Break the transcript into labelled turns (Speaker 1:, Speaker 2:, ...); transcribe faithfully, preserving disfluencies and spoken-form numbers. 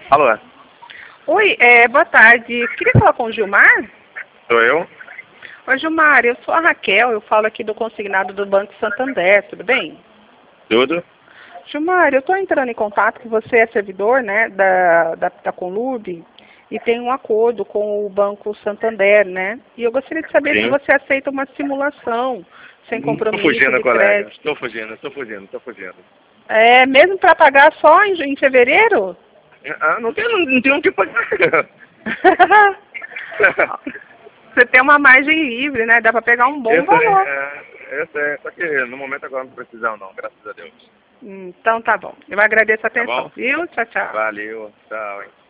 Speaker 1: Alô?
Speaker 2: Oi, é, boa tarde. Queria falar com o Gilmar?
Speaker 1: Sou eu?
Speaker 2: Oi, Gilmar, eu sou a Raquel, eu falo aqui do consignado do Banco Santander, tudo bem?
Speaker 1: Tudo?
Speaker 2: Gilmar, eu estou entrando em contato que você é servidor, né, da, da, da Conlub e tem um acordo com o Banco Santander, né? E eu gostaria de saber se
Speaker 1: Sim.
Speaker 2: você aceita uma simulação sem
Speaker 1: Estou
Speaker 2: compromisso
Speaker 1: fugindo,
Speaker 2: de
Speaker 1: colega.
Speaker 2: crédito.
Speaker 1: Estou fugindo, estou fugindo, estou fugindo.
Speaker 2: É, mesmo para pagar só em, em fevereiro?
Speaker 1: Ah, não tem, não, não tem o que pagar.
Speaker 2: Você tem uma margem livre, né? Dá para pegar um bom
Speaker 1: Essa
Speaker 2: valor.
Speaker 1: é, essa é, só que no momento agora não precisamos não, graças a Deus.
Speaker 2: Então tá bom. Eu agradeço a
Speaker 1: Tá
Speaker 2: atenção,
Speaker 1: bom?
Speaker 2: viu? Tchau, tchau.
Speaker 1: Valeu, tchau, hein.